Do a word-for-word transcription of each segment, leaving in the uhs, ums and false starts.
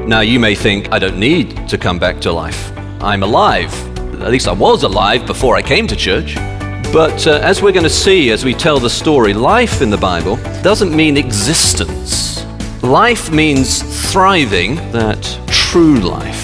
Now you may think, I don't need to come back to life. I'm alive. At least I was alive before I came to church. But uh, as we're going to see as we tell the story, life in the Bible doesn't mean existence. Life means thriving, that true life.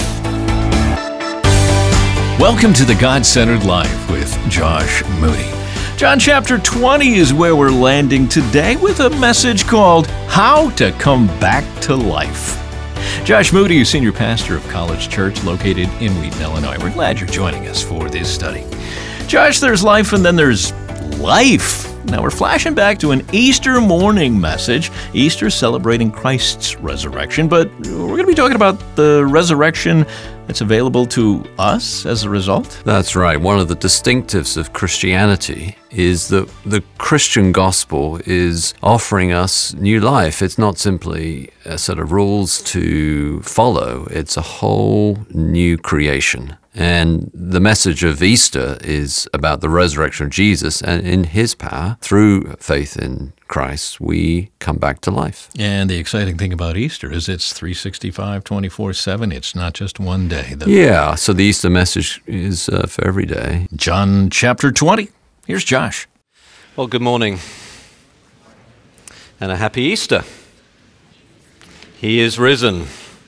Welcome to the God-Centered Life with Josh Moody. John chapter twenty is where we're landing today with a message called How to Come Back to Life. Josh Moody is senior pastor of College Church located in Wheaton, Illinois. We're glad you're joining us for this study. Josh, there's life and then there's life. Now we're flashing back to an Easter morning message. Easter celebrating Christ's resurrection, but we're going to be talking about the resurrection that's available to us as a result. That's right. One of the distinctives of Christianity is that the Christian gospel is offering us new life. It's not simply a set of rules to follow. It's a whole new creation. And the message of Easter is about the resurrection of Jesus, and in his power, through faith in Christ, we come back to life. And the exciting thing about Easter is it's three sixty-five, twenty-four seven. It's not just one day. The yeah, so the Easter message is uh, for every day. John chapter twenty. Here's Josh. Well, good morning and a happy Easter. He is risen.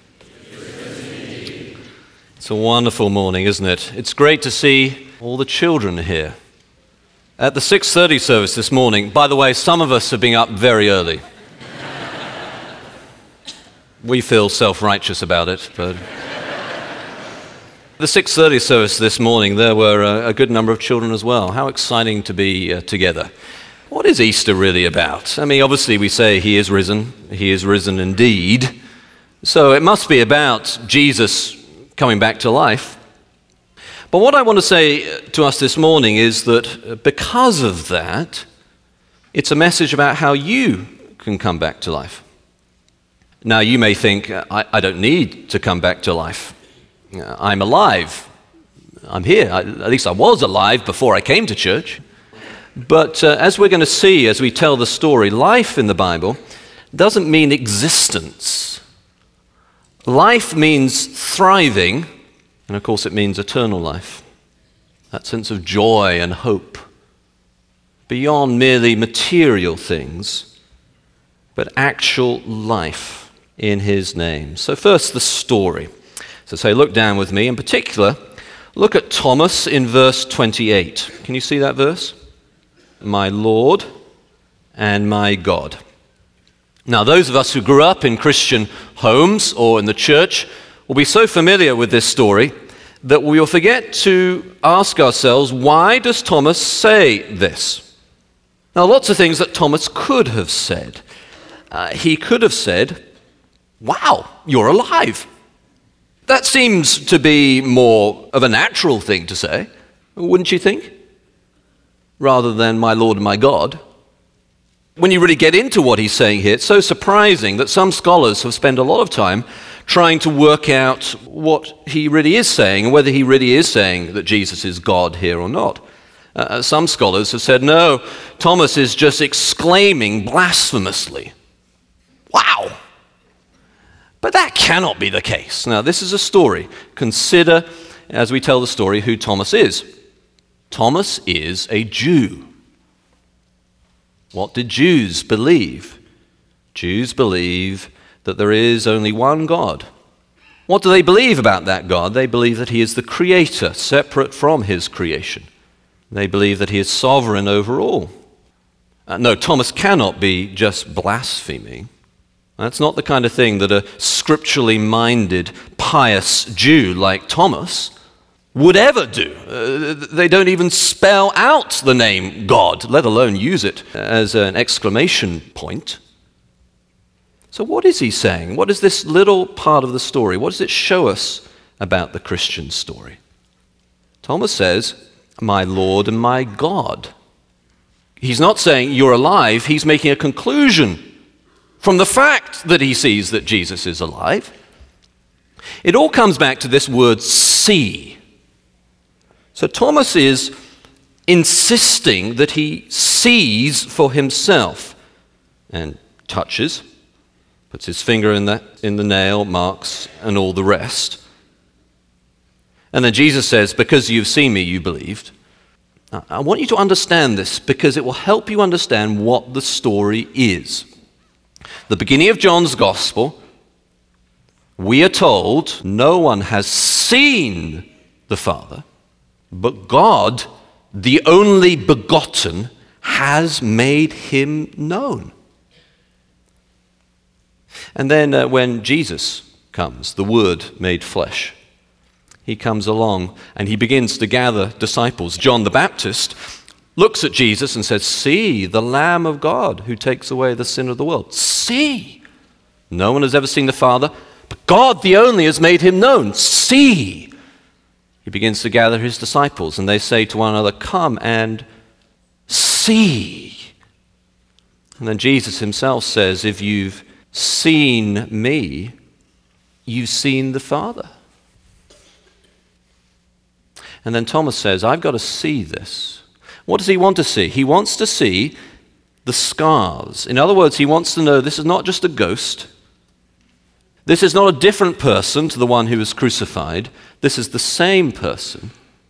It's a wonderful morning, isn't it? It's great to see all the children here. At the six thirty service this morning, by the way, some of us have been up very early. We feel self-righteous about it, but... The six thirty service this morning, there were a, a good number of children as well. How exciting to be uh, together. What is Easter really about? I mean, obviously we say he is risen. He is risen indeed. So it must be about Jesus coming back to life. But what I want to say to us this morning is that because of that, it's a message about how you can come back to life. Now you may think, I, I don't need to come back to life. I'm alive. I'm here. I, at least I was alive before I came to church. But uh, as we're going to see as we tell the story, life in the Bible doesn't mean existence. Life means thriving, and of course it means eternal life. That sense of joy and hope, beyond merely material things, but actual life in his name. So first, the story. So say, look down with me. In particular, look at Thomas in verse twenty-eight. Can you see that verse? My Lord and my God. Now, those of us who grew up in Christian homes or in the church will be so familiar with this story that we will forget to ask ourselves, why does Thomas say this? Now, lots of things that Thomas could have said. Uh, he could have said, wow, you're alive. That seems to be more of a natural thing to say, wouldn't you think? Rather than my Lord and my God. When you really get into what he's saying here, it's so surprising that some scholars have spent a lot of time trying to work out what he really is saying, and whether he really is saying that Jesus is God here or not. Uh, some scholars have said, no, Thomas is just exclaiming blasphemously, wow! But that cannot be the case. Now, this is a story. Consider, as we tell the story, who Thomas is. Thomas is a Jew. What did Jews believe? Jews believe that there is only one God. What do they believe about that God? They believe that he is the creator, separate from his creation. They believe that he is sovereign over all. Uh, no, Thomas cannot be just blaspheming. That's not the kind of thing that a scripturally minded, pious Jew like Thomas would ever do. Uh, they don't even spell out the name God, let alone use it as an exclamation point. So what is he saying? What is this little part of the story? What does it show us about the Christian story? Thomas says, my Lord and my God. He's not saying you're alive, he's making a conclusion from the fact that he sees that Jesus is alive. It all comes back to this word see. So Thomas is insisting that he sees for himself and touches, puts his finger in the, in the nail marks and all the rest. And then Jesus says, because you've seen me, you believed. Now, I want you to understand this because it will help you understand what the story is. The beginning of John's Gospel, we are told no one has seen the Father, but God, the only begotten, has made him known. And then uh, when Jesus comes, the Word made flesh, he comes along and he begins to gather disciples. John the Baptist looks at Jesus and says, "See, the Lamb of God who takes away the sin of the world. See! No one has ever seen the Father, but God the only has made him known. See!" He begins to gather his disciples and they say to one another, "Come and see." And then Jesus himself says, "If you've seen me, you've seen the Father." And then Thomas says, "I've got to see this." What does he want to see? He wants to see the scars. In other words, he wants to know this is not just a ghost. This is not a different person to the one who was crucified. This is the same person.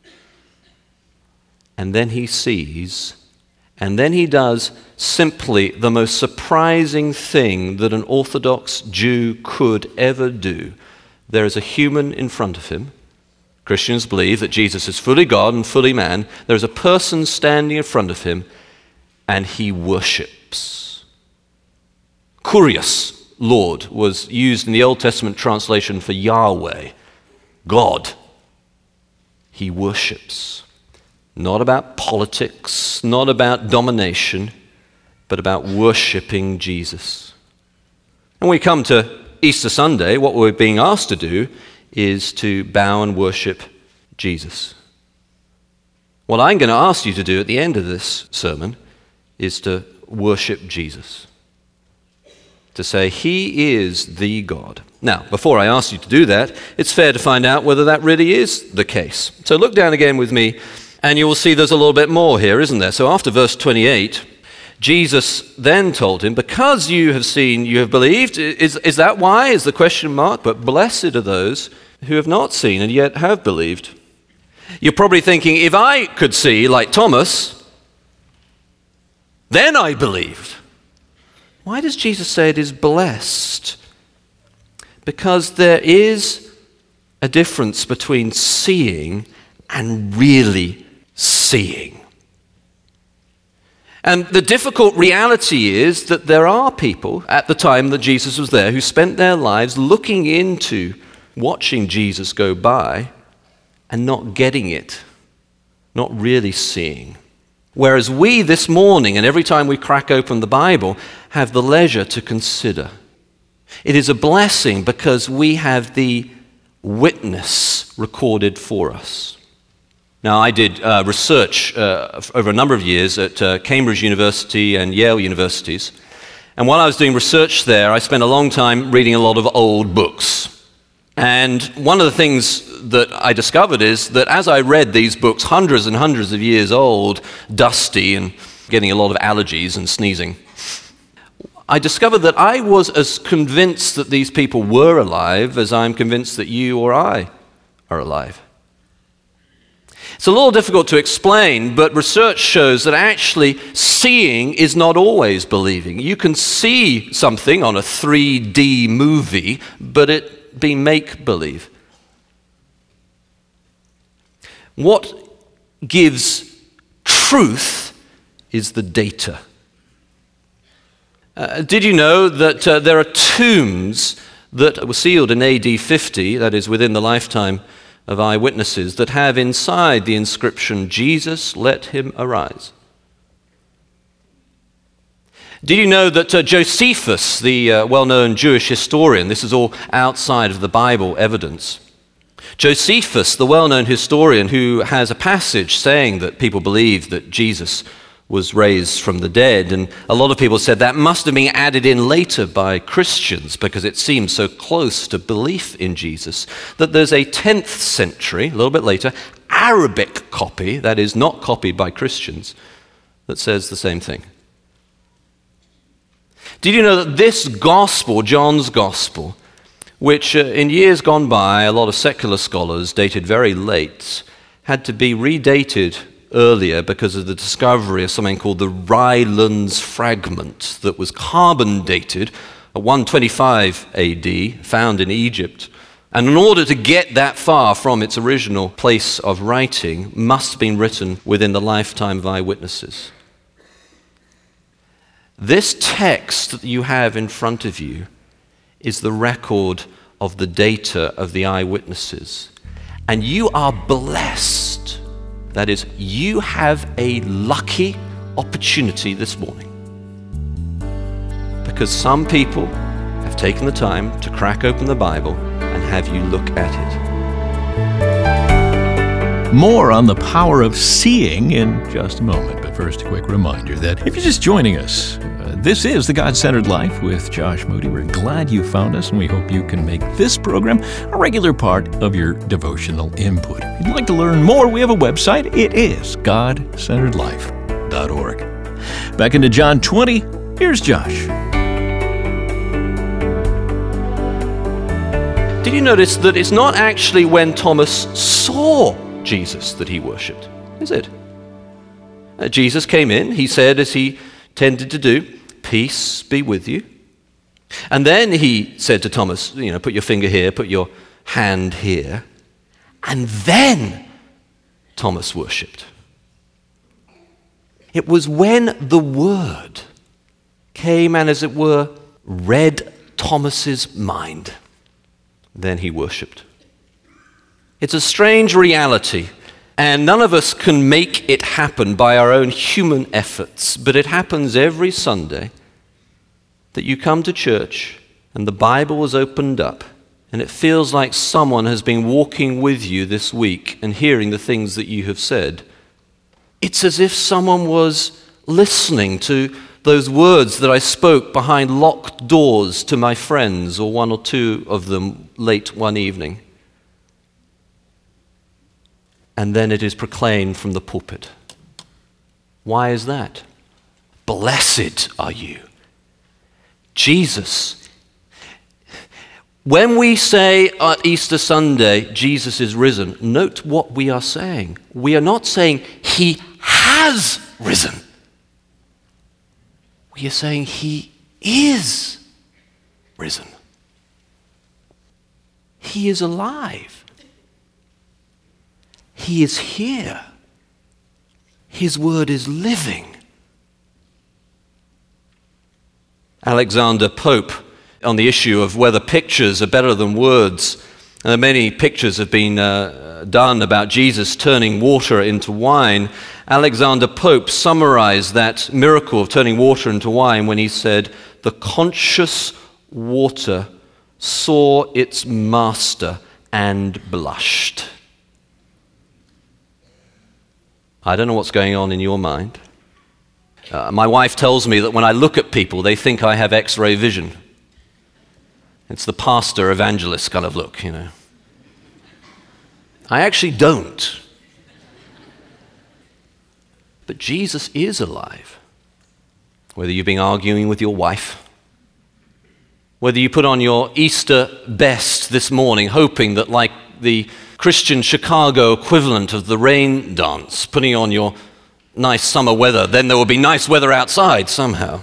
And then he sees, and then he does simply the most surprising thing that an Orthodox Jew could ever do. There is a human in front of him. Christians believe that Jesus is fully God and fully man. There is a person standing in front of him, and he worships. Kurios, Lord, was used in the Old Testament translation for Yahweh, God. He worships. Not about politics, not about domination, but about worshiping Jesus. And we come to Easter Sunday, what we're being asked to do is to bow and worship Jesus. What I'm going to ask you to do at the end of this sermon is to worship Jesus. To say, he is the God. Now, before I ask you to do that, it's fair to find out whether that really is the case. So look down again with me, and you will see there's a little bit more here, isn't there? So after verse twenty-eight, Jesus then told him, "Because you have seen, you have believed." Is, is that why, is the question mark? But blessed are those who have not seen and yet have believed. You're probably thinking, if I could see like Thomas, then I believed. Why does Jesus say it is blessed? Because there is a difference between seeing and really seeing. And the difficult reality is that there are people at the time that Jesus was there who spent their lives looking into watching Jesus go by and not getting it, not really seeing. Whereas we this morning, and every time we crack open the Bible, have the leisure to consider. It is a blessing because we have the witness recorded for us. Now, I did uh, research uh, over a number of years at uh, Cambridge University and Yale Universities. And while I was doing research there, I spent a long time reading a lot of old books. And one of the things that I discovered is that as I read these books, hundreds and hundreds of years old, dusty and getting a lot of allergies and sneezing, I discovered that I was as convinced that these people were alive as I'm convinced that you or I are alive. It's a little difficult to explain, but research shows that actually seeing is not always believing. You can see something on a three D movie, but it be make-believe. What gives truth is the data. Uh, did you know that uh, there are tombs that were sealed in A D fifty, that is within the lifetime of eyewitnesses, that have inside the inscription, "Jesus, let him arise"? Did you know that uh, Josephus, the uh, well-known Jewish historian, this is all outside of the Bible evidence, Josephus, the well-known historian who has a passage saying that people believe that Jesus was raised from the dead, and a lot of people said that must have been added in later by Christians because it seems so close to belief in Jesus, that there's a tenth century, a little bit later, Arabic copy, that is not copied by Christians, that says the same thing. Did you know that this gospel, John's gospel, which uh, in years gone by, a lot of secular scholars dated very late, had to be redated earlier because of the discovery of something called the Rylands fragment that was carbon dated at one twenty-five A D, found in Egypt. And in order to get that far from its original place of writing, must have been written within the lifetime of eyewitnesses. This text that you have in front of you is the record of the data of the eyewitnesses. And you are blessed. That is, you have a lucky opportunity this morning. Because some people have taken the time to crack open the Bible and have you look at it. More on the power of seeing in just a moment. But first, a quick reminder that if you're just joining us, uh, this is The God-Centered Life with Josh Moody. We're glad you found us, and we hope you can make this program a regular part of your devotional input. If you'd like to learn more, we have a website. It is god centered life dot org. Back into John twenty, here's Josh. Did you notice that it's not actually when Thomas saw Jesus that he worshipped, is it? Uh, Jesus came in, he said, as he tended to do, "Peace be with you." And then he said to Thomas, you know, put your finger here, put your hand here. And then Thomas worshipped. It was when the Word came and, as it were, read Thomas's mind. Then he worshipped. It's a strange reality, and none of us can make it happen by our own human efforts, but it happens every Sunday that you come to church and the Bible is opened up, and it feels like someone has been walking with you this week and hearing the things that you have said. It's as if someone was listening to those words that I spoke behind locked doors to my friends, or one or two of them late one evening. And then it is proclaimed from the pulpit. Why is that? Blessed are you. Jesus. When we say at Easter Sunday, Jesus is risen, note what we are saying. We are not saying he has risen. We are saying he is risen. He is alive. He is here. His word is living. Alexander Pope, on the issue of whether pictures are better than words, and many pictures have been uh, done about Jesus turning water into wine. Alexander Pope summarized that miracle of turning water into wine when he said, "The conscious water saw its master and blushed." I don't know what's going on in your mind. Uh, my wife tells me that when I look at people, they think I have X-ray vision. It's the pastor evangelist kind of look, you know. I actually don't. But Jesus is alive. Whether you've been arguing with your wife, whether you put on your Easter best this morning, hoping that, like the Christian Chicago equivalent of the rain dance, putting on your nice summer weather, then there will be nice weather outside somehow.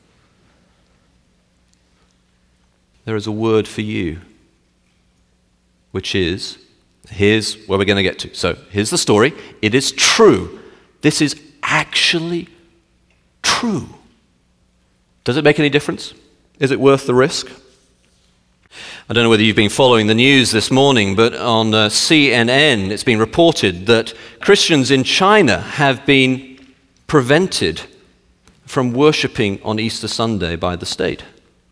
There is a word for you, which is, here's where we're going to get to. So here's the story. It is true. This is actually true. Does it make any difference? Is it worth the risk? I don't know whether you've been following the news this morning, but on uh, C N N it's been reported that Christians in China have been prevented from worshiping on Easter Sunday by the state.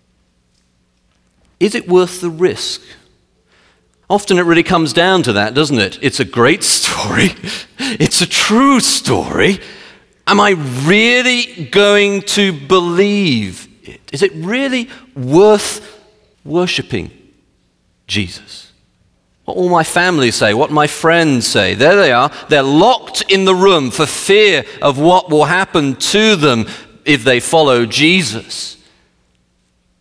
Is it worth the risk? Often it really comes down to that, doesn't it? It's a great story. It's a true story. Am I really going to believe it? Is it really worth worshiping Jesus? What all my family say, what my friends say, there they are. They're locked in the room for fear of what will happen to them if they follow Jesus.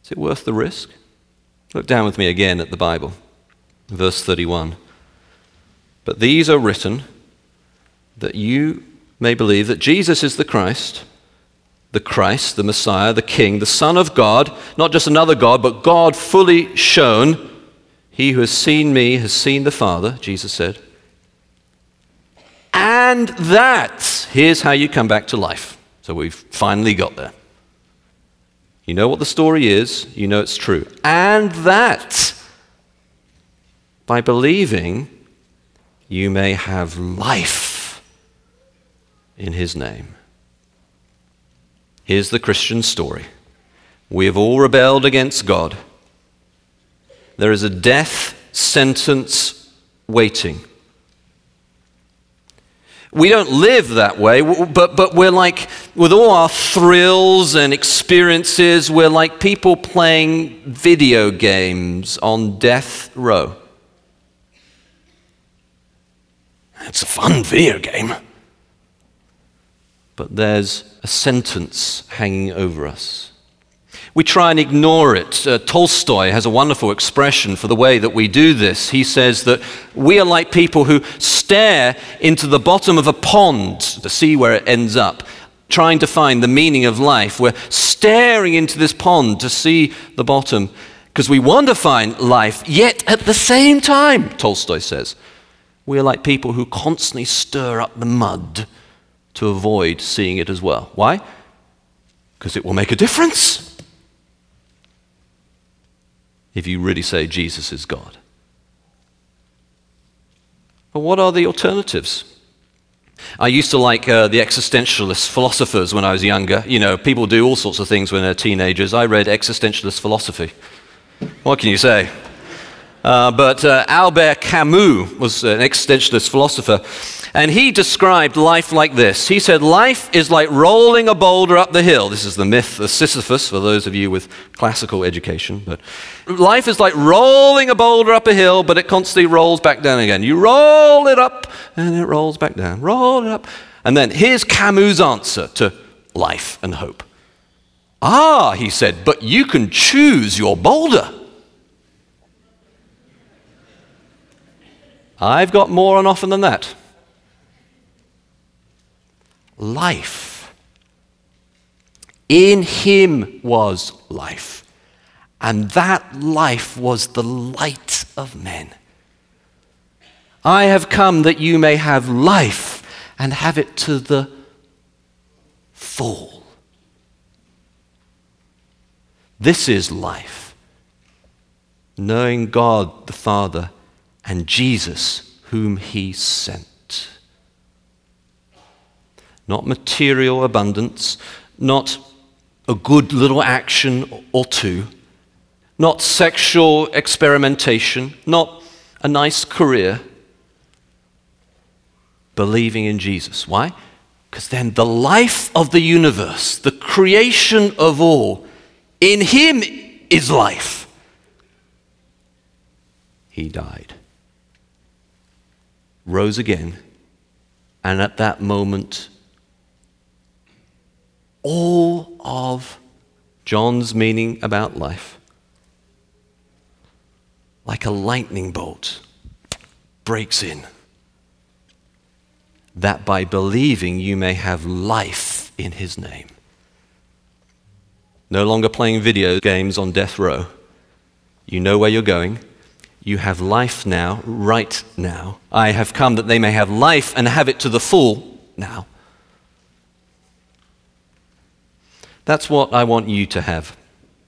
Is it worth the risk? Look down with me again at the Bible, verse thirty-one. But these are written that you may believe that Jesus is the Christ, the Christ, the Messiah, the King, the Son of God, not just another God, but God fully shown. He who has seen me has seen the Father, Jesus said. And that, here's how you come back to life. So we've finally got there. You know what the story is, you know it's true. And that, by believing, you may have life in his name. Here's the Christian story. We have all rebelled against God. There is a death sentence waiting. We don't live that way, but, but we're like, with all our thrills and experiences, we're like people playing video games on death row. It's a fun video game. But there's a sentence hanging over us. We try and ignore it. Uh, Tolstoy has a wonderful expression for the way that we do this. He says that we are like people who stare into the bottom of a pond to see where it ends up, trying to find the meaning of life. We're staring into this pond to see the bottom because we want to find life, yet at the same time, Tolstoy says, we are like people who constantly stir up the mud to avoid seeing it as well. Why? Because it will make a difference if you really say Jesus is God. But what are the alternatives? I used to like uh, the existentialist philosophers when I was younger. You know, people do all sorts of things when they're teenagers. I read existentialist philosophy. What can you say? Uh, but uh, Albert Camus was an existentialist philosopher, and he described life like this. He said, life is like rolling a boulder up the hill. This is the myth of Sisyphus, for those of you with classical education. But life is like rolling a boulder up a hill, but it constantly rolls back down again. You roll it up, and it rolls back down. Roll it up. And then here's Camus' answer to life and hope. Ah, he said, but you can choose your boulder. I've got more on offer than that. Life. In him was life, and that life was the light of men. I have come that you may have life and have it to the full. This is life, knowing God the Father and Jesus, whom he sent. Not material abundance, not a good little action or two, not sexual experimentation, not a nice career. Believing in Jesus. Why? Because then the life of the universe, the creation of all, in him is life. He died, rose again, and at that moment, all of John's meaning about life, like a lightning bolt, breaks in. That by believing you may have life in his name. No longer playing video games on death row. You know where you're going. You have life now, right now. I have come that they may have life and have it to the full now. That's what I want you to have.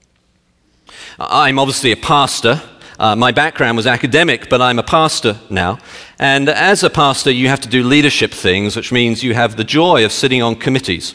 I'm obviously a pastor. Uh, my background was academic, but I'm a pastor now. And as a pastor, you have to do leadership things, which means you have the joy of sitting on committees.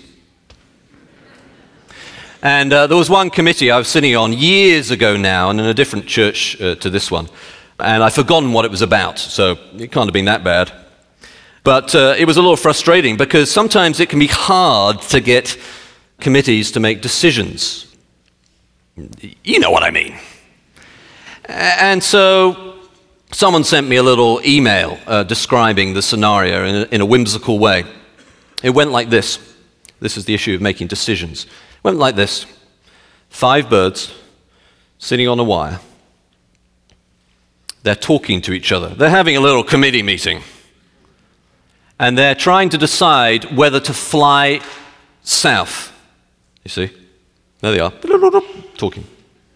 And uh, there was one committee I was sitting on years ago now, and in a different church uh, to this one. And I've forgotten what it was about, so it can't have been that bad. But uh, it was a little frustrating, because sometimes it can be hard to get committees to make decisions. You know what I mean. And so someone sent me a little email uh, describing the scenario in a, in a whimsical way. It went like this. This is the issue of making decisions. It went like this. Five birds sitting on a wire. They're talking to each other. They're having a little committee meeting. And they're trying to decide whether to fly south. You see? There they are. Talking.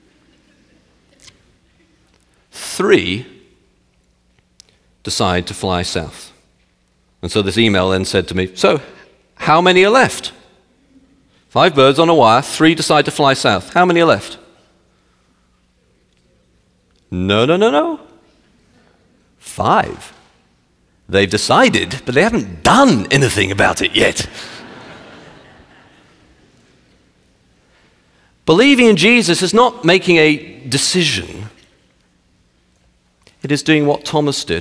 Three decide to fly south. And so this email then said to me, so how many are left? Five birds on a wire, three decide to fly south. How many are left? No, no, no, no. Five. They've decided, but they haven't done anything about it yet. Believing in Jesus is not making a decision. It is doing what Thomas did.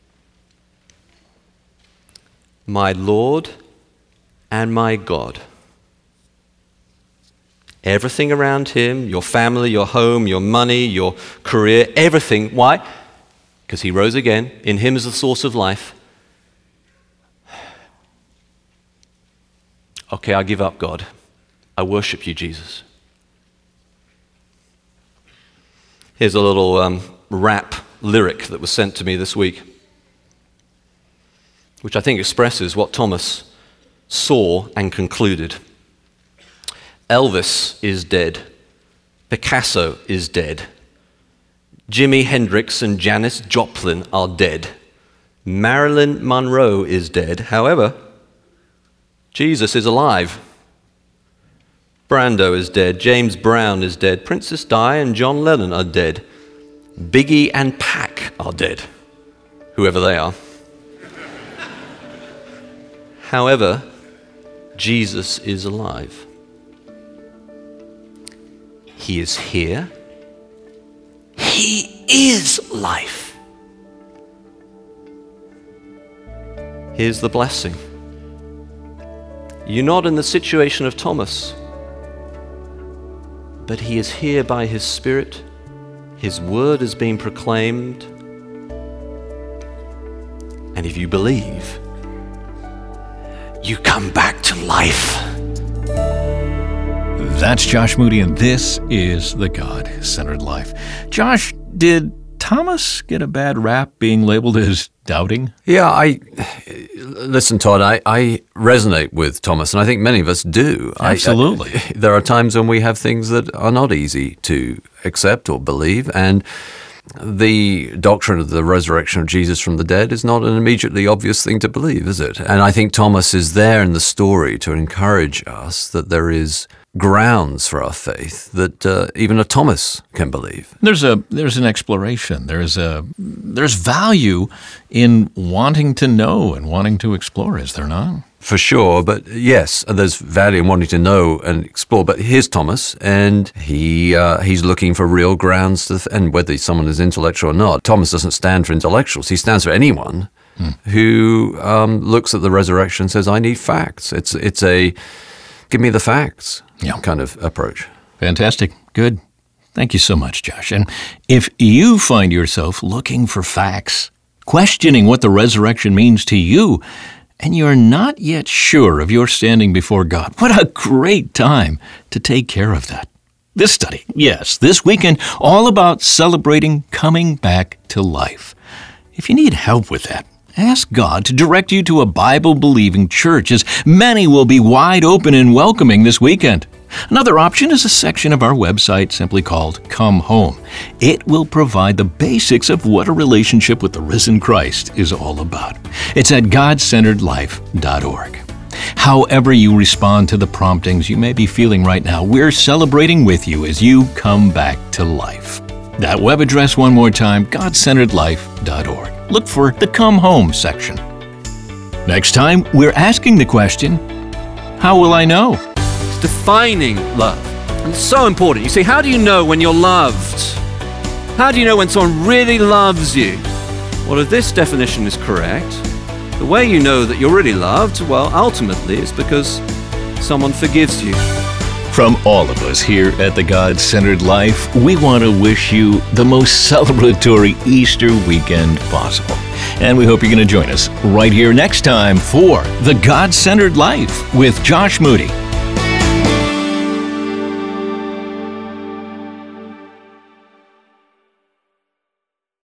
My Lord and my God. Everything around him, your family, your home, your money, your career, everything. Why? Because he rose again. In him is the source of life. Okay, I give up, God. I worship you, Jesus. Here's a little um, rap lyric that was sent to me this week, which I think expresses what Thomas saw and concluded. Elvis is dead. Picasso is dead. Jimi Hendrix and Janis Joplin are dead. Marilyn Monroe is dead. However, Jesus is alive. Brando is dead. James Brown is dead. Princess Di and John Lennon are dead. Biggie and Pac are dead. Whoever they are. However, Jesus is alive. He is here. He is life. Here's the blessing. You're not in the situation of Thomas, but he is here by his Spirit. His word is being proclaimed. And if you believe, you come back to life. That's Josh Moody, and this is The God-Centered Life. Josh, did Thomas get a bad rap being labeled as doubting? Yeah, I listen, Todd, I, I resonate with Thomas, and I think many of us do. Absolutely. I, I, there are times when we have things that are not easy to accept or believe, and the doctrine of the resurrection of Jesus from the dead is not an immediately obvious thing to believe, is it? And I think Thomas is there in the story to encourage us that there is grounds for our faith that uh, even a Thomas can believe. There's a there's an exploration. There's a there's value in wanting to know and wanting to explore, is there not? For sure, but yes, there's value in wanting to know and explore. But here's Thomas, and he uh, he's looking for real grounds, to th- and whether someone is intellectual or not. Thomas doesn't stand for intellectuals. He stands for anyone hmm. who um, looks at the resurrection and says, I need facts. It's, it's a give me the facts yeah. kind of approach. Fantastic. Good. Thank you so much, Josh. And if you find yourself looking for facts, questioning what the resurrection means to you, and you're not yet sure of your standing before God, what a great time to take care of that. This study, yes, this weekend, all about celebrating coming back to life. If you need help with that, ask God to direct you to a Bible-believing church, as many will be wide open and welcoming this weekend. Another option is a section of our website simply called Come Home. It will provide the basics of what a relationship with the risen Christ is all about. It's at god centered life dot org. However you respond to the promptings you may be feeling right now, we're celebrating with you as you come back to life. That web address one more time, god centered life dot org. Look for the Come Home section. Next time, we're asking the question, how will I know? Defining love. And it's so important. You see, how do you know when you're loved? How do you know when someone really loves you? Well, if this definition is correct, the way you know that you're really loved, well, ultimately, it's because someone forgives you. From all of us here at The God-Centered Life, we want to wish you the most celebratory Easter weekend possible. And we hope you're going to join us right here next time for The God-Centered Life with Josh Moody.